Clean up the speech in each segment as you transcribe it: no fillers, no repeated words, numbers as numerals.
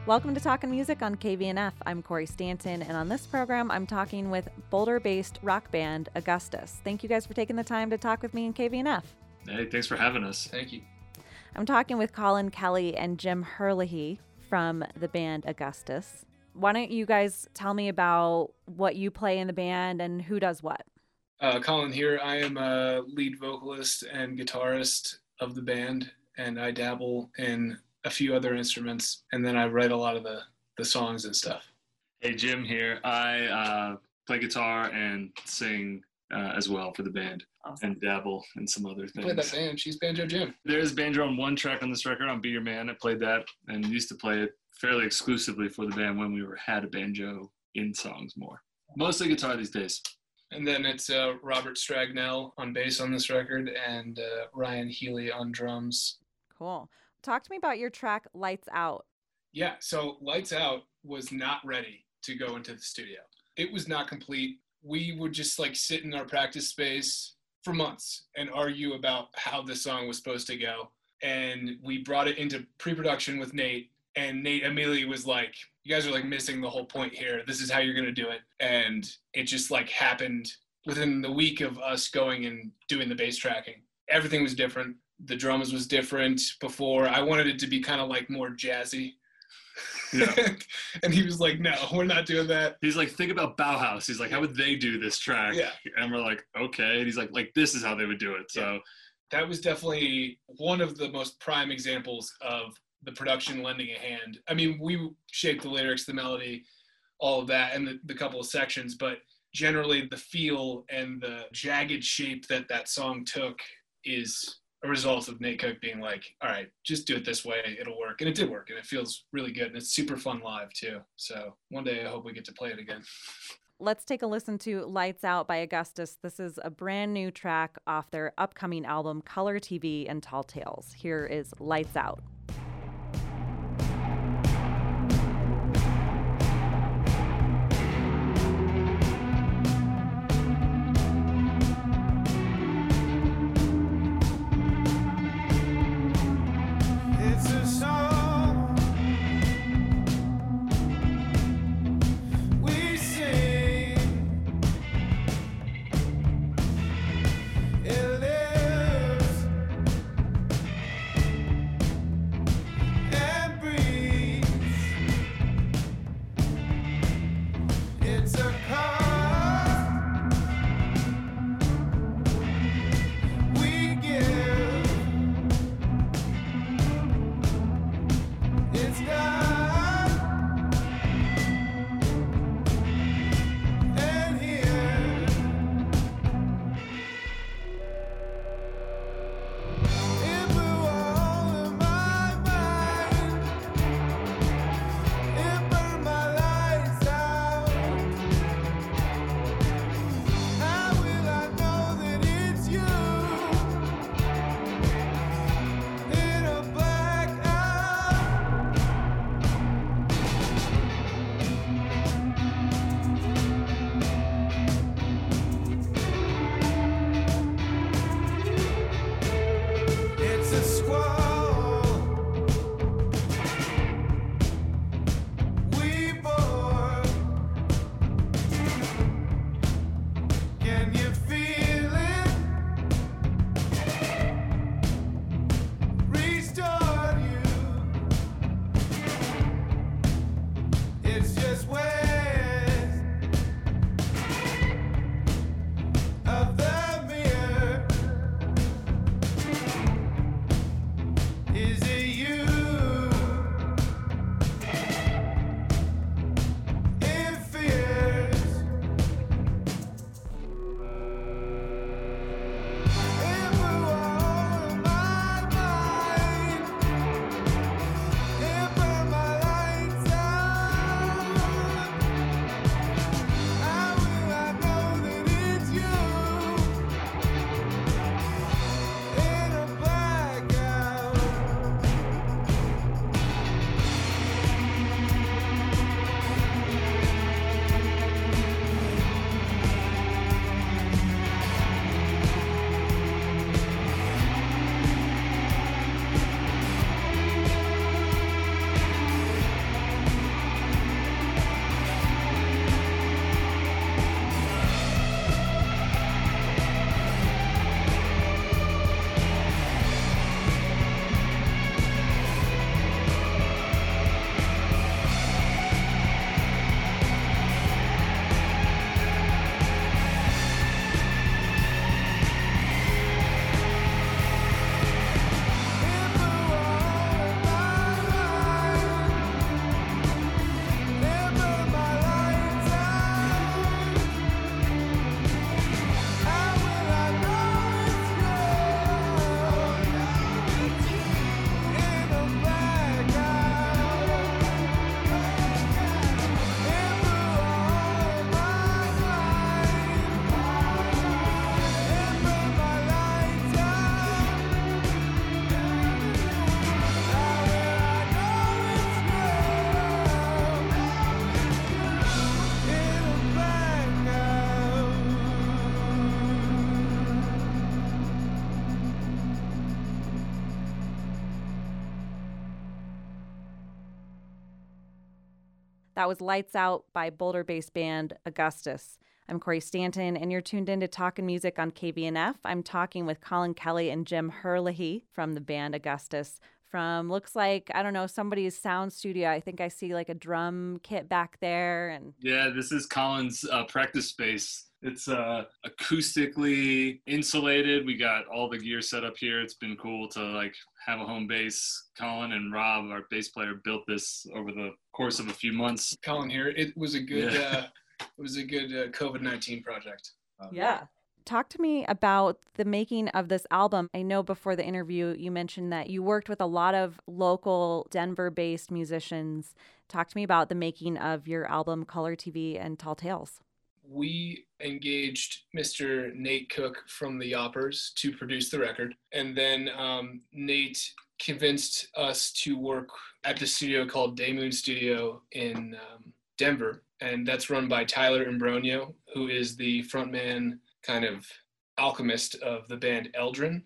Welcome to Talkin' Music on KVNF. I'm Corey Stanton, and on this program, I'm talking with Boulder-based rock band Augustus. Thank you guys for taking the time to talk with me in KVNF. Hey, thanks for having us. Thank you. I'm talking with Colin Kelly and Jim Herlihy from the band Augustus. Why don't you guys tell me about what you play in the band and who does what? Colin here. I am a lead vocalist and guitarist of the band, and I dabble in a few other instruments, and then I write a lot of the songs and stuff. Hey, Jim here. I play guitar and sing as well for the band. Awesome. And dabble in some other things. You play that band. She's Banjo Jim. There's banjo on one track on this record, on Be Your Man. I played that and used to play it fairly exclusively for the band when we had a banjo in songs more. Mostly guitar these days. And then it's Robert Stragnell on bass on this record and Ryan Healy on drums. Cool. Talk to me about your track Lights Out. Yeah, so Lights Out was not ready to go into the studio. It was not complete. We would just sit in our practice space for months and argue about how the song was supposed to go. And we brought it into pre-production with Nate, and Nate immediately was like, you guys are missing the whole point here. This is how you're going to do it. And it just happened within the week of us going and doing the bass tracking. Everything was different. The drums was different before. I wanted it to be kind of more jazzy. Yeah. And he was like, no, we're not doing that. He's like, think about Bauhaus. He's like, how would they do this track? Yeah. And we're like, okay. And he's like, this is how they would do it. So yeah. That was definitely one of the most prime examples of the production lending a hand. I mean, we shaped the lyrics, the melody, all of that, and the couple of sections, but generally the feel and the jagged shape that song took is a result of Nate Cook being like, all right, just do it this way, it'll work. And it did work, and it feels really good, and it's super fun live too. So one day I hope we get to play it again. Let's take a listen to Lights Out by Augustus. This is a brand new track off their upcoming album, Color TV and Tall Tales. Here is Lights Out. That was Lights Out by Boulder-based band Augustus. I'm Corey Stanton, and you're tuned in to Talkin' Music on KVNF. I'm talking with Colin Kelly and Jim Herlihy from the band Augustus from, looks like, I don't know, somebody's sound studio. I think I see like a drum kit back there. And yeah, this is Colin's practice space. It's acoustically insulated. We got all the gear set up here. It's been cool to like have a home base. Colin and Rob, our bass player, built this over the course of a few months. Colin here. It was a good COVID-19 project. Yeah. Talk to me about the making of this album. I know before the interview you mentioned that you worked with a lot of local Denver-based musicians. Talk to me about the making of your album Color TV and Tall Tales. We engaged Mr. Nate Cook from the Yoppers to produce the record. And then Nate convinced us to work at the studio called Day Moon Studio in Denver. And that's run by Tyler Imbrogno, who is the frontman, kind of alchemist of the band Eldrin.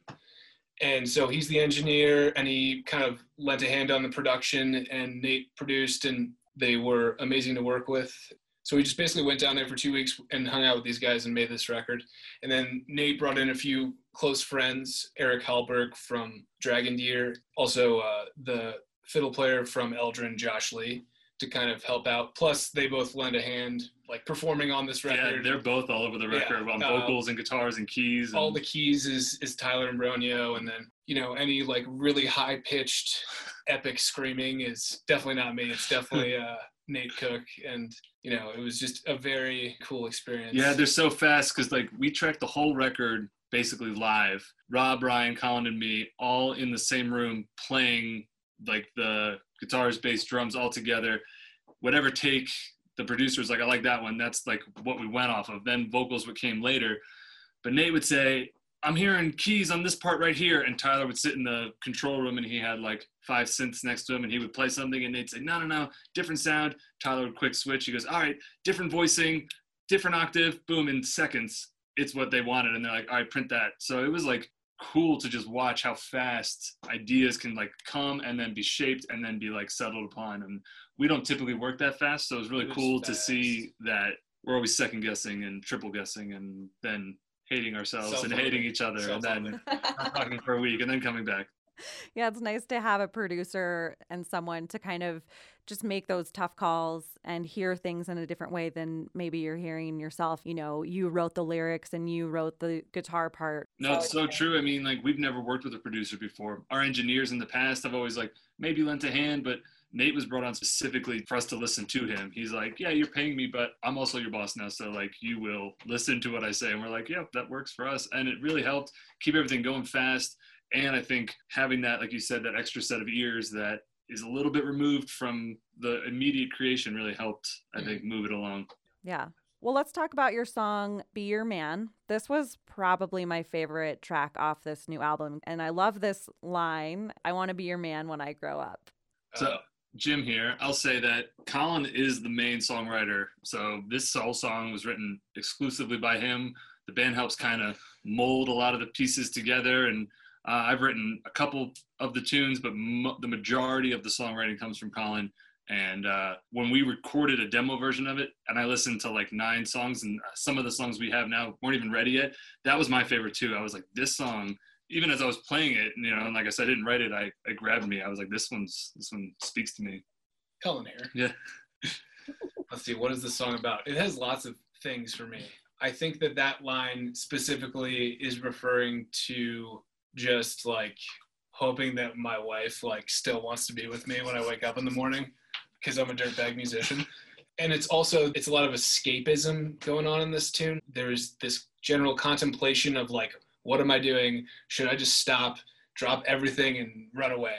And so he's the engineer, and he kind of lent a hand on the production, and Nate produced, and they were amazing to work with. So we just basically went down there for 2 weeks and hung out with these guys and made this record. And then Nate brought in a few close friends, Eric Hallberg from Dragon Deer, also the fiddle player from Eldrin, Josh Lee, to kind of help out. Plus, they both lend a hand, like performing on this record. Yeah, they're both all over the record, on vocals and guitars and keys. All the keys is Tyler Imbrogno, and then, you know, any like really high-pitched epic screaming is definitely not me. It's definitely Nate Cook, and you know, it was just a very cool experience. Yeah, they're so fast because like we tracked the whole record basically live. Rob, Ryan, Colin, and me all in the same room playing like the guitars, bass, drums all together. Whatever take the producer's like, I like that one. That's like what we went off of. Then vocals what came later. But Nate would say, I'm hearing keys on this part right here. And Tyler would sit in the control room and he had like 5 synths next to him and he would play something and they'd say, no, different sound. Tyler would quick switch. He goes, all right, different voicing, different octave, boom, in seconds. It's what they wanted. And they're like, all right, print that. So it was like cool to just watch how fast ideas can like come and then be shaped and then be like settled upon. And we don't typically work that fast. So it was really cool to see that we're always second guessing and triple guessing and then hating ourselves and hating each other and then not talking for a week and then coming back. Yeah, it's nice to have a producer and someone to kind of just make those tough calls and hear things in a different way than maybe you're hearing yourself. You know, you wrote the lyrics and you wrote the guitar part. No, it's so true. I mean, like, we've never worked with a producer before. Our engineers in the past have always like maybe lent a hand, but Nate was brought on specifically for us to listen to him. He's like, yeah, you're paying me, but I'm also your boss now. So like, you will listen to what I say. And we're like, yeah, that works for us. And it really helped keep everything going fast. And I think having that, like you said, that extra set of ears that is a little bit removed from the immediate creation really helped, I think, move it along. Yeah. Well, let's talk about your song, Be Your Man. This was probably my favorite track off this new album. And I love this line, I want to be your man when I grow up. So Jim here, I'll say that Colin is the main songwriter. So this whole song was written exclusively by him. The band helps kind of mold a lot of the pieces together. And I've written a couple of the tunes, but the majority of the songwriting comes from Colin. And when we recorded a demo version of it, and I listened to like 9 songs, and some of the songs we have now weren't even ready yet, that was my favorite too. I was like, this song, even as I was playing it, you know, and like I said, I didn't write it, it grabbed me. I was like, this one speaks to me. Colin here. Yeah. Let's see, what is the song about? It has lots of things for me. I think that line specifically is referring to just like hoping that my wife like still wants to be with me when I wake up in the morning because I'm a dirtbag musician. And it's a lot of escapism going on in this tune. There's this general contemplation of like, what am I doing? Should I just stop, drop everything and run away?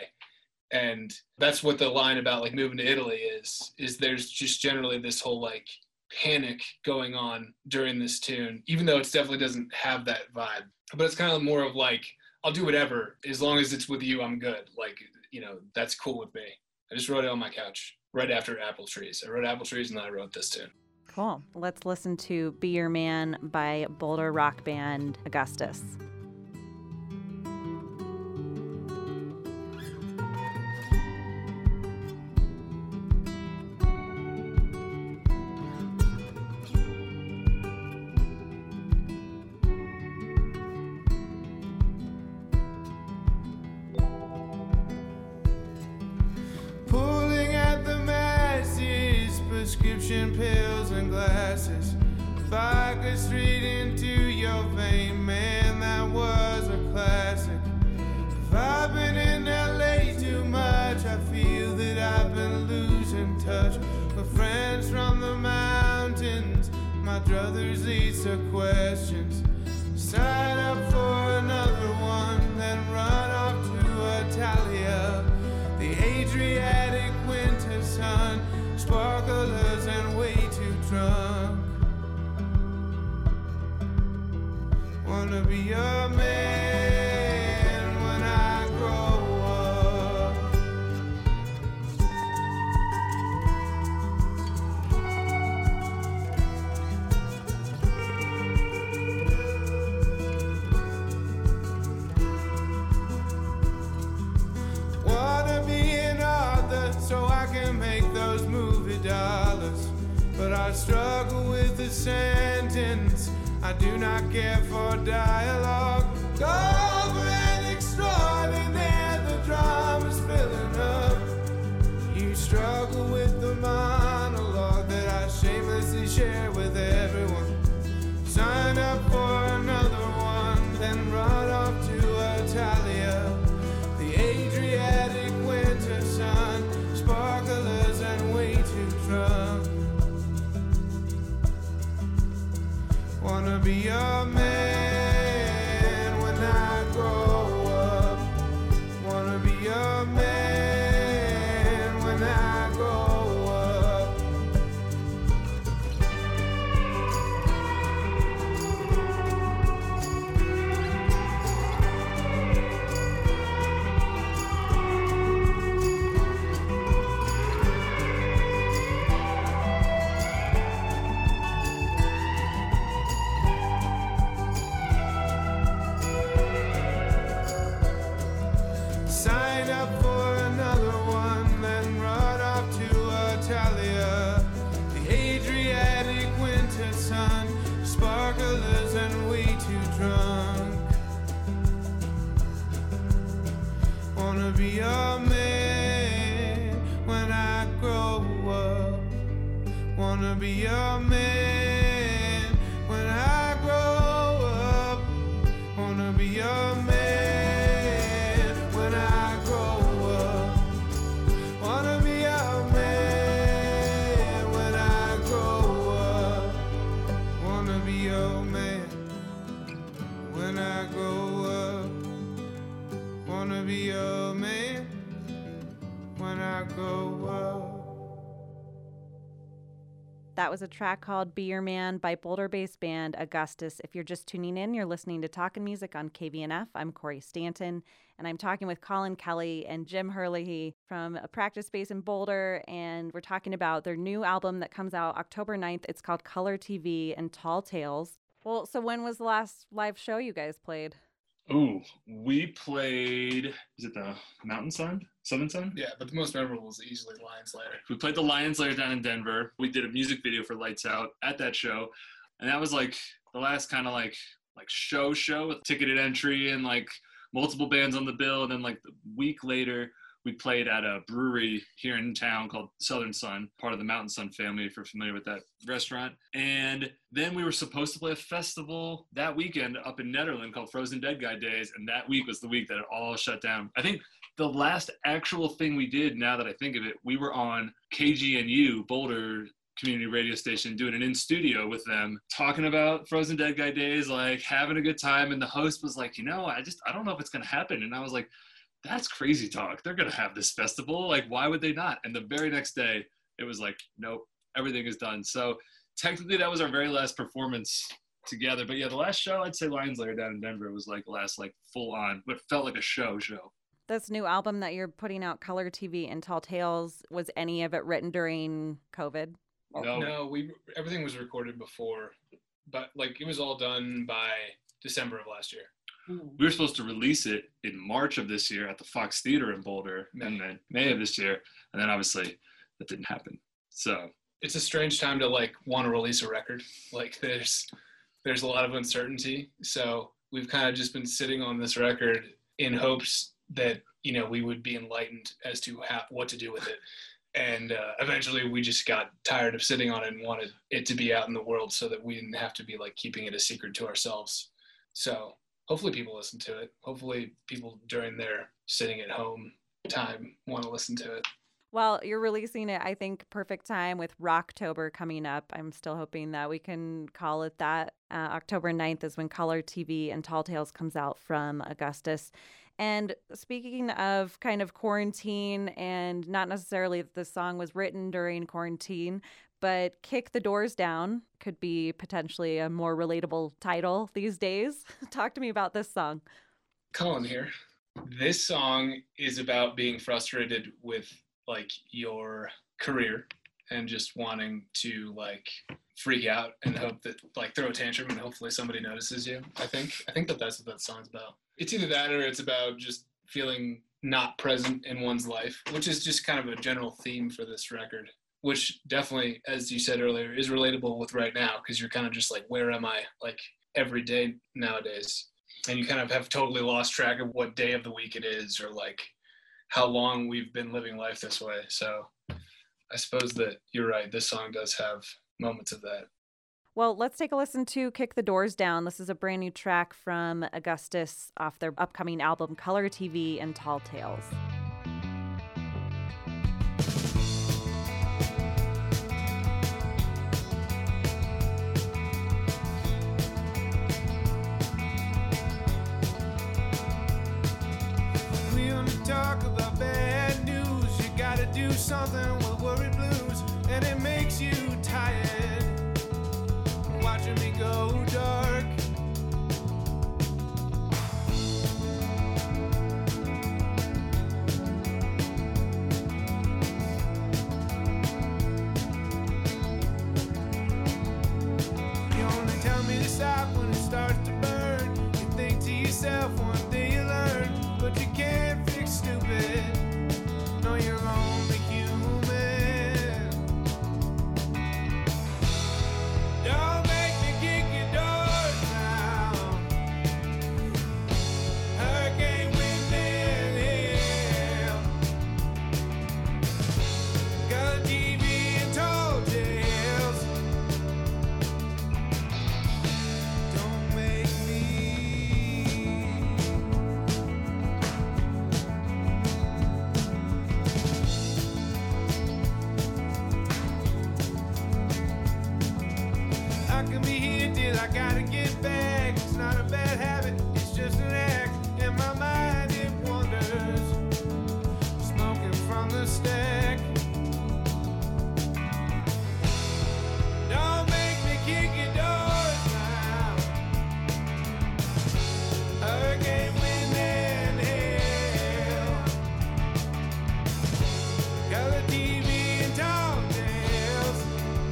And that's what the line about like moving to Italy is there's just generally this whole like panic going on during this tune, even though it definitely doesn't have that vibe. But it's kind of more of like, I'll do whatever. As long as it's with you, I'm good. Like, you know, that's cool with me. I just wrote it on my couch right after Apple Trees. I wrote Apple Trees and then I wrote this tune. Cool. Let's listen to Be Your Man by Boulder rock band Augustus. prescription pills and glasses. Vodka straight into your vein, man, that was a classic. If I've been in LA too much, I feel that I've been losing touch with friends from the mountains. My druthers leads to questions. Sign up for another one, then run off to Italia. The Adriatic winter sun, sparklers and way too drunk. Wanna be a man when I grow up. Wanna be an author so I can make those movie dollars, but I struggle with the sentence. I do not care for dialogue. Over and extraordinary, the drama's filling up. You struggle with the monologue that I shamelessly share with everyone. Sign up for another one, then run off to Italia. The Adriatic winter sun, sparklers and way too drunk. Wanna be a man when I grow up. Wanna be a man when I grow up. Sign up for another one, then run off to Italia. The Adriatic winter sun, sparklers and way too drunk. Wanna be a man when I grow up. Wanna be a man when I grow up. Wanna be a man when I grow up. Wanna be a man when I grow up. Wanna be a man when I grow up. Wanna be a man when I grow up. That was a track called Be Your Man by Boulder-based band Augustus. If you're just tuning in, you're listening to Talkin' Music on KVNF. I'm Corey Stanton, and I'm talking with Colin Kelly and Jim Herlihy from a practice space in Boulder, and we're talking about their new album that comes out October 9th. It's called Color TV and Tall Tales. Well, so when was the last live show you guys played? Ooh, we played, is it the Mountain Sun? Southern Sun? Yeah, but the most memorable is easily Lions Lair. We played the Lions Lair down in Denver. We did a music video for Lights Out at that show. And that was like the last kind of like show with ticketed entry and like multiple bands on the bill. And then like the week later, we played at a brewery here in town called Southern Sun, part of the Mountain Sun family, if you're familiar with that restaurant. And then we were supposed to play a festival that weekend up in Netherlands called Frozen Dead Guy Days. And that week was the week that it all shut down. I think the last actual thing we did, now that I think of it, we were on KGNU, Boulder community radio station, doing an in-studio with them, talking about Frozen Dead Guy Days, like having a good time. And the host was like, I don't know if it's going to happen. And I was like, that's crazy talk. They're going to have this festival. Like, why would they not? And the very next day, it was like, nope, everything is done. So technically that was our very last performance together. But yeah, the last show, I'd say Lions Lair down in Denver was like last like full on, but felt like a show. This new album that you're putting out, Color TV and Tall Tales, was any of it written during COVID? No, everything was recorded before, but like it was all done by December of last year. We were supposed to release it in March of this year at the Fox Theater in Boulder, and then May of this year, and then obviously that didn't happen. So it's a strange time to like want to release a record. Like there's a lot of uncertainty. So we've kind of just been sitting on this record in hopes that we would be enlightened as to what to do with it. And eventually we just got tired of sitting on it and wanted it to be out in the world so that we didn't have to be like keeping it a secret to ourselves. So hopefully people listen to it. Hopefully people during their sitting at home time want to listen to it. Well, you're releasing it, I think, perfect time with Rocktober coming up. I'm still hoping that we can call it that. October 9th is when Color TV and Tall Tales comes out from Augustus. And speaking of kind of quarantine, and not necessarily that the song was written during quarantine, but Kick the Doors Down could be potentially a more relatable title these days. Talk to me about this song. Colin here. This song is about being frustrated with like your career and just wanting to like freak out and hope that like throw a tantrum and hopefully somebody notices you. I think that's what that song's about. It's either that or it's about just feeling not present in one's life, which is just kind of a general theme for this record, which definitely, as you said earlier, is relatable with right now because you're kind of just like, where am I like every day nowadays? And you kind of have totally lost track of what day of the week it is or like how long we've been living life this way. So I suppose that you're right. This song does have moments of that. Well, let's take a listen to Kick the Doors Down. This is a brand new track from Augustus off their upcoming album Color TV and Tall Tales. We only talk about bad news. You gotta do something with worry blues, and it makes you tired watching me go dark. You only tell me to stop when it starts to burn. You think to yourself one day you learn, but you can't fix stupid. No, you're only human. Don't make me kick your doors down. Hurricane wind and hail. Got a TV and tall tales. Don't make I can be here till I gotta get back. It's not a bad habit, it's just an act. In my mind it wanders, smoking from the stack. Don't make me kick your doors down. Hurricane wind and hail. Color TV and tall tales.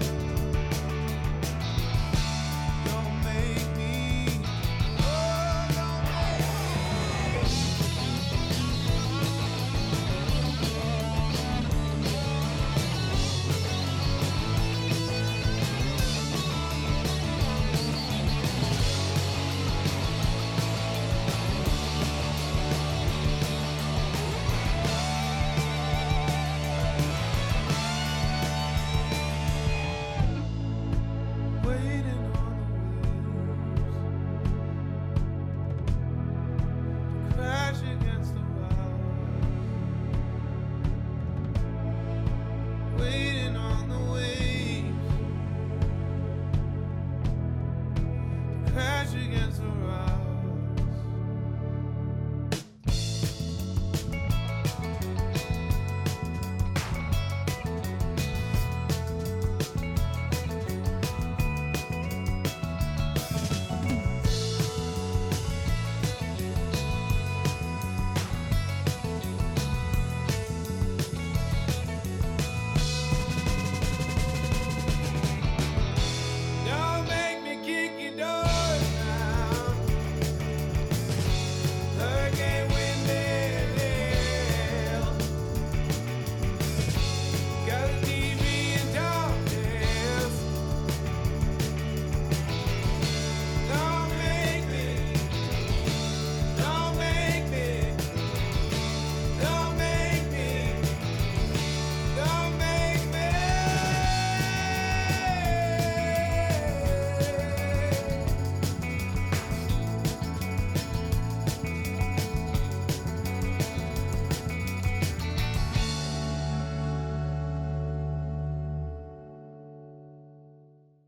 Don't make me, oh, don't make me.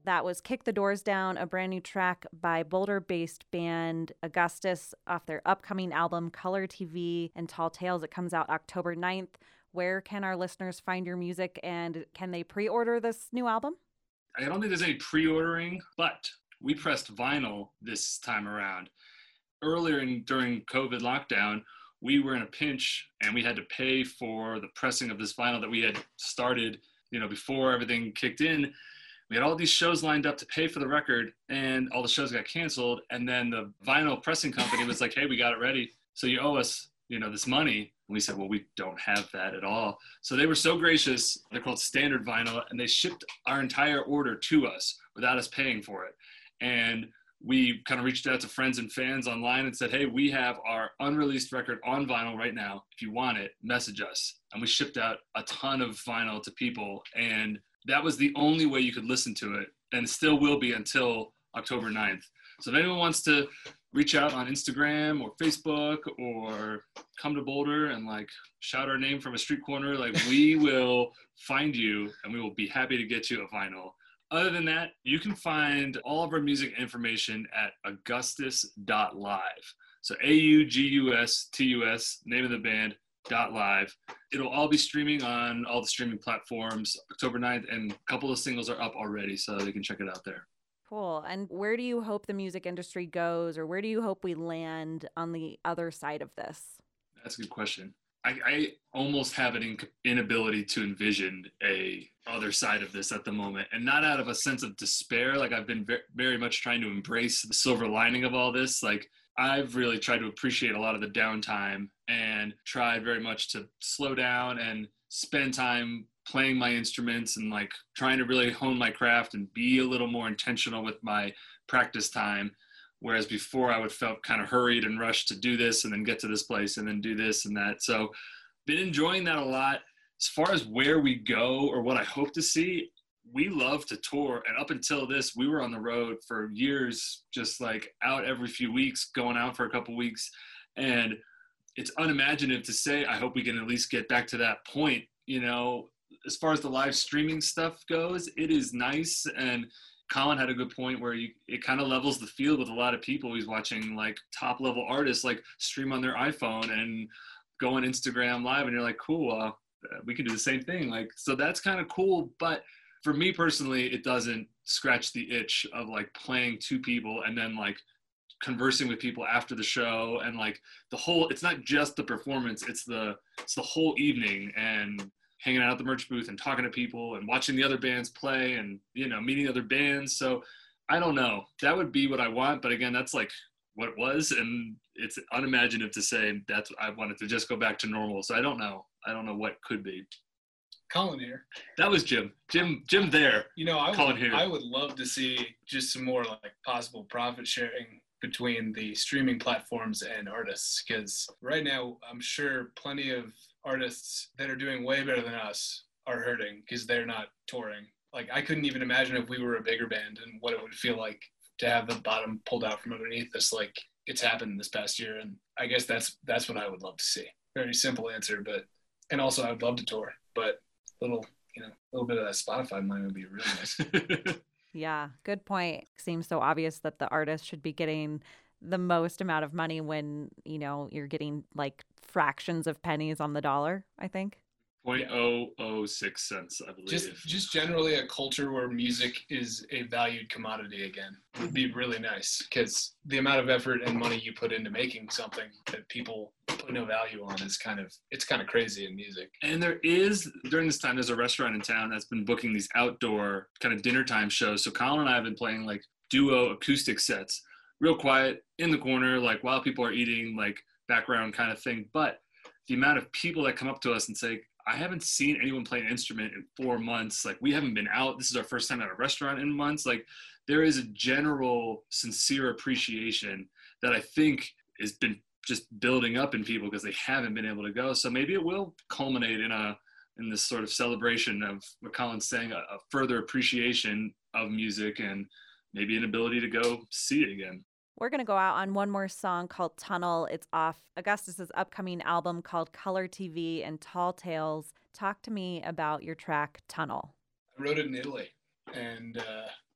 That was Kick the Doors Down, a brand new track by Boulder-based band Augustus off their upcoming album Color TV and Tall Tales. It comes out October 9th. Where can our listeners find your music, and can they pre-order this new album? I don't think there's any pre-ordering, but we pressed vinyl this time around. Earlier during COVID lockdown, we were in a pinch and we had to pay for the pressing of this vinyl that we had started, before everything kicked in. We had all these shows lined up to pay for the record, and all the shows got canceled. And then the vinyl pressing company was like, hey, we got it ready, so you owe us, this money. And we said, well, we don't have that at all. So they were so gracious. They're called Standard Vinyl, and they shipped our entire order to us without us paying for it. And we kind of reached out to friends and fans online and said, hey, we have our unreleased record on vinyl right now. If you want it, message us. And we shipped out a ton of vinyl to people, and that was the only way you could listen to it, and still will be until October 9th. So if anyone wants to reach out on Instagram or Facebook or come to Boulder and shout our name from a street corner, we will find you and we will be happy to get you a vinyl. Other than that, you can find all of our music information at augustus.live. So AUGUSTUS, name of the band, .live. It'll all be streaming on all the streaming platforms October 9th, and a couple of singles are up already, so they can check it out there. Cool. And where do you hope the music industry goes, or where do you hope we land on the other side of this? That's a good question. I almost have an inability to envision a other side of this at the moment, and not out of a sense of despair. I've been very much trying to embrace the silver lining of all this. I've really tried to appreciate a lot of the downtime and tried very much to slow down and spend time playing my instruments and trying to really hone my craft and be a little more intentional with my practice time. Whereas before I would felt kind of hurried and rushed to do this and then get to this place and then do this and that. So been enjoying that a lot. As far as where we go or what I hope to see, we love to tour. And up until this, we were on the road for years, just out every few weeks, going out for a couple weeks. And it's unimaginative to say, I hope we can at least get back to that point. As far as the live streaming stuff goes, it is nice. And Colin had a good point where it kind of levels the field with a lot of people. He's watching top level artists stream on their iPhone and go on Instagram live, and you're like, cool, we can do the same thing. So that's kind of cool. But for me personally, it doesn't scratch the itch of playing to people and then conversing with people after the show, and the whole, it's not just the performance, it's the whole evening, and hanging out at the merch booth and talking to people and watching the other bands play and, meeting other bands. So I don't know, that would be what I want. But again, that's what it was. And it's unimaginative to say that's, I wanted to just go back to normal. So I don't know what could be. Colin here. That was Jim there. I would love to see just some more possible profit sharing between the streaming platforms and artists. Because right now, I'm sure plenty of artists that are doing way better than us are hurting because they're not touring. I couldn't even imagine if we were a bigger band and what it would feel like to have the bottom pulled out from underneath us. It's happened this past year, and I guess that's what I would love to see. Very simple answer, and also I would love to tour, but a little bit of that Spotify money would be really nice. Yeah, good point. Seems so obvious that the artist should be getting the most amount of money when, you're getting fractions of pennies on the dollar, I think. 0.006 cents, I believe. Just generally a culture where music is a valued commodity again would be really nice, because the amount of effort and money you put into making something that people put no value on is kind of crazy in music. And there is, during this time, there's a restaurant in town that's been booking these outdoor kind of dinner time shows. So Colin and I have been playing duo acoustic sets, real quiet in the corner, while people are eating, background kind of thing. But the amount of people that come up to us and say, I haven't seen anyone play an instrument in 4 months. We haven't been out. This is our first time at a restaurant in months. There is a general sincere appreciation that I think has been just building up in people because they haven't been able to go. So maybe it will culminate in this sort of celebration of what Colin's saying, a further appreciation of music and maybe an ability to go see it again. We're going to go out on one more song called Tunnel. It's off Augustus's upcoming album called Color TV and Tall Tales. Talk to me about your track Tunnel. I wrote it in Italy, and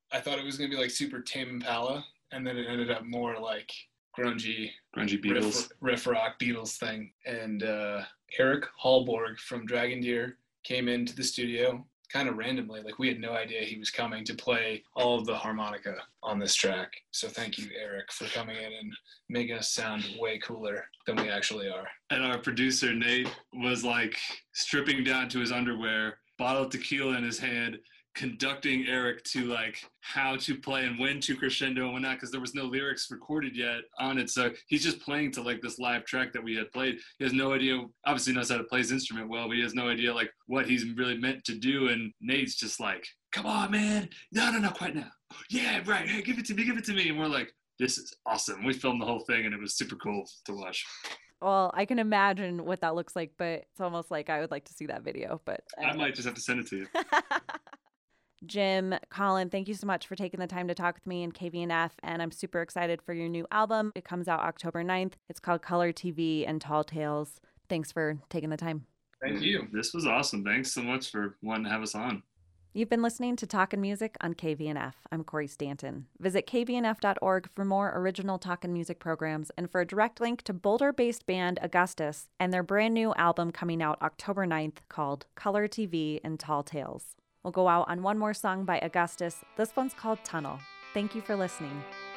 I thought it was going to be like super Tame Impala, and then it ended up more like grungy Beatles, riff rock Beatles thing. And Eric Hallborg from Dragon Deer came into the studio kind of randomly. Like, we had no idea he was coming to play all of the harmonica on this track. So thank you, Eric, for coming in and making us sound way cooler than we actually are. And our producer, Nate, was like stripping down to his underwear, bottle of tequila in his hand, conducting Eric to like how to play and when to crescendo and when not, because there was no lyrics recorded yet on it. So he's just playing to like this live track that we had played. He has no idea, obviously knows how to play his instrument well, but he has no idea like what he's really meant to do. And Nate's just like, come on, man. No, not quite now. Yeah, right. Hey, give it to me. And we're like, this is awesome. We filmed the whole thing and it was super cool to watch. Well, I can imagine what that looks like, but it's almost like I would like to see that video. But I might just have to send it to you. Jim, Colin, thank you so much for taking the time to talk with me and KVNF, and I'm super excited for your new album. It comes out October 9th. It's called Color TV and Tall Tales. Thanks for taking the time. Thank you. This was awesome. Thanks so much for wanting to have us on. You've been listening to Talkin' Music on KVNF. I'm Corey Stanton. Visit kvnf.org for more original Talkin' Music programs and for a direct link to Boulder-based band Augustus and their brand new album coming out October 9th called Color TV and Tall Tales. We'll go out on one more song by Augustus. This one's called Tunnel. Thank you for listening.